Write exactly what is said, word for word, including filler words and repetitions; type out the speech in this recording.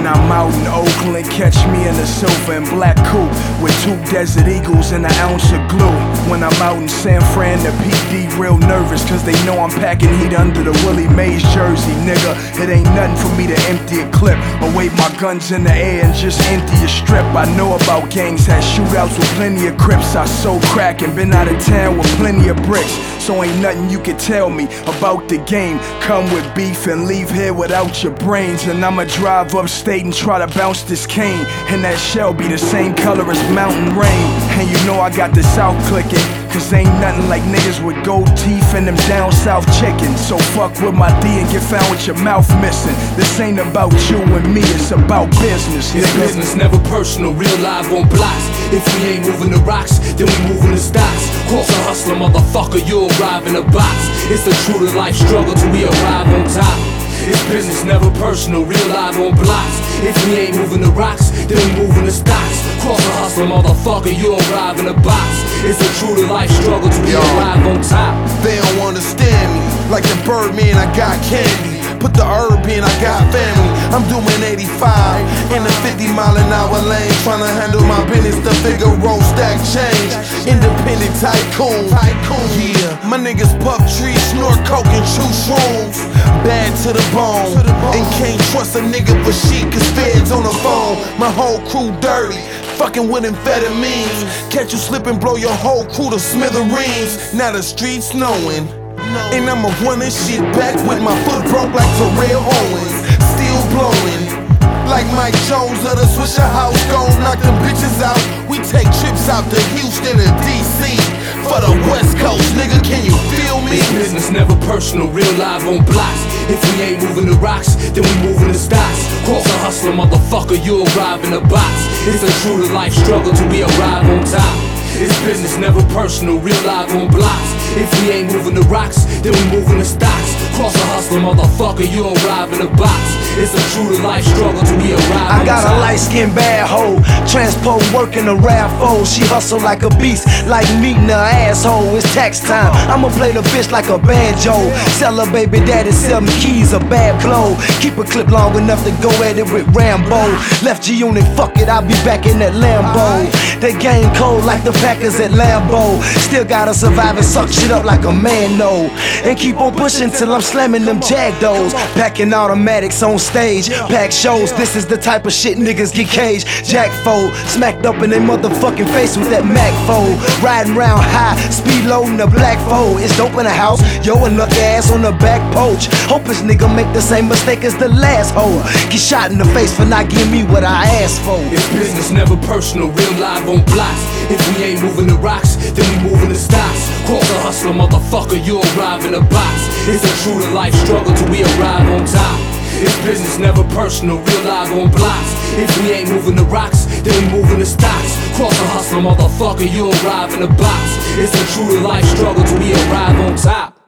When I'm out in Oakland, catch me in a silver and black coupe with two Desert Eagles and an ounce of glue. When I'm out in San Fran, the P D real nervous, cause they know I'm packing heat under the Willie Mays jersey, nigga. It ain't nothing for me to empty a clip or wave my guns in the air and just empty a strip. I know about gangs, had shootouts with plenty of crips. I sold crack and been out of town with plenty of bricks. So ain't nothing you can tell me about the game. Come with beef and leave here without your brains. And I'ma drive upstate and try to bounce this cane. And that shell be the same color as mountain rain. And you know I got the South clicking, cause ain't nothing like niggas with gold teeth and them down south chickens. So fuck with my D and get found with your mouth missing. This ain't about you and me, it's about business, nigga. It's business, never personal, real live on blocks. If we ain't moving the rocks, then we moving the stocks. Cross a hustler, motherfucker, you'll arrive in a box. It's the true to life struggle till we arrive on top. It's business, never personal, real live on blocks. If we ain't moving the rocks, then we moving the stocks. Cross a hustler, motherfucker, you'll arrive in a box. It's a true to life struggle till we arrive on top. They don't understand me, like the Birdman, I got candy. Put the herb in, I got family. I'm doing eighty-five in a fifty mile an hour lane, tryna handle my business, the Figaro stack change. Independent tycoon, tycoon, yeah. My niggas puff trees, snort coke and chew shrooms. Bad to the bone, and can't trust a nigga for shit, cause feds on the phone. My whole crew dirty, fucking with amphetamines. Catch you slip and blow your whole crew to smithereens. Now the streets knowing, and I'ma run this shit back with my foot broke like Terrell Owens. Still blowing like Mike Jones of the Swisher House. Gon' knock them bitches out. We take trips out to Houston and D C for the West Coast, nigga, can you feel me? It's business, never personal, real live on blocks. If we ain't moving the rocks, then we moving the stocks. Cross a hustler, motherfucker, you'll arrive in a box. It's a true to life struggle till we arrive on top. It's business, never personal, real live on blocks. If we ain't moving the rocks, then we moving the stocks. Cross a hustler, motherfucker, you'll arrive in a box. It's a true to life struggle till we arrive I on got top. a light skinned bad hoe, transport working a raffle. She hustle like a beast, like meeting her asshole. It's tax time, I'ma play the bitch like a banjo. Sell her baby daddy, sell me keys, a bad blow. Keep a clip long enough to go at it with Rambo. Left G-Unit, fuck it, I'll be back in that Lambo. They game cold like the Packers at Lambeau. Still gotta survive and suck shit up like a man, no. And keep on pushing till I'm slamming them Jagdos. Packing automatics on stage, pack shows. This is the type of shit niggas get caged. Jack fold, smacked up in their motherfucking face with that Mac fold. Riding round high, speed loading the black fold. It's dope in the house, yo, and lucky ass on the back porch. Hope this nigga make the same mistake as the last hoe. Get shot in the face for not giving me what I asked for. It's business, never personal, real live on blocks. If we ain't moving the rocks, then we moving the stocks. Cross a hustler, motherfucker, you'll arrive in a box. It's a true to life struggle till we arrive on top. It's business, never personal, real live on blocks. If we ain't moving the rocks, then we moving the stocks. Cross a hustler, motherfucker, you'll arrive in a box. It's a true to life struggle till we arrive on top.